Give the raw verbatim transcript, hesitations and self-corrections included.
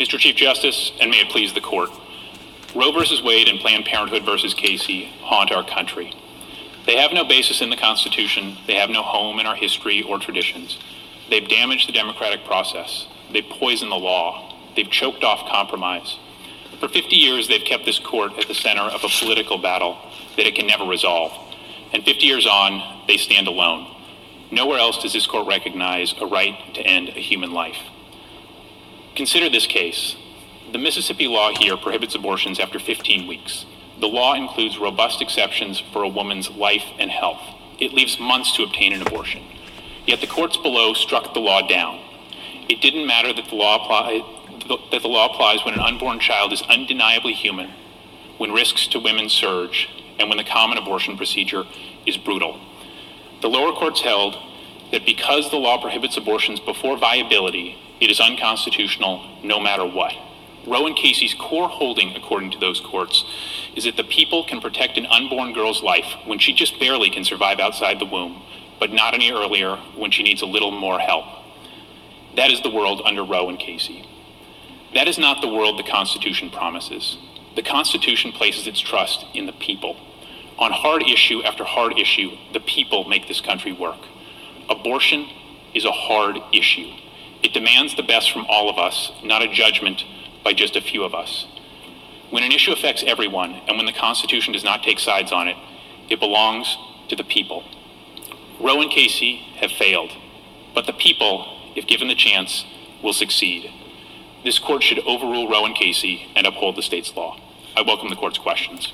Mister Chief Justice, and may it please the court, Roe versus Wade and Planned Parenthood versus Casey haunt our country. They have no basis in the Constitution. They have no home in our history or traditions. They've damaged the democratic process. They've poisoned the law. They've choked off compromise. For fifty years, they've kept this court at the center of a political battle that it can never resolve. And fifty years on, they stand alone. Nowhere else does this court recognize a right to end a human life. Consider this case. The Mississippi law here prohibits abortions after fifteen weeks. The law includes robust exceptions for a woman's life and health. It leaves months to obtain an abortion. Yet the courts below struck the law down. It didn't matter that the law apply, that the law applies when an unborn child is undeniably human, when risks to women surge, and when the common abortion procedure is brutal. The lower courts held that because the law prohibits abortions before viability, it is unconstitutional no matter what. Roe and Casey's core holding, according to those courts, is that the people can protect an unborn girl's life when she just barely can survive outside the womb, but not any earlier when she needs a little more help. That is the world under Roe and Casey. That is not the world the Constitution promises. The Constitution places its trust in the people. On hard issue after hard issue, the people make this country work. Abortion is a hard issue. It demands the best from all of us, not a judgment by just a few of us. When an issue affects everyone, and when the Constitution does not take sides on it, it belongs to the people. Roe and Casey have failed, but the people, if given the chance, will succeed. This court should overrule Roe and Casey and uphold the state's law. I welcome the court's questions.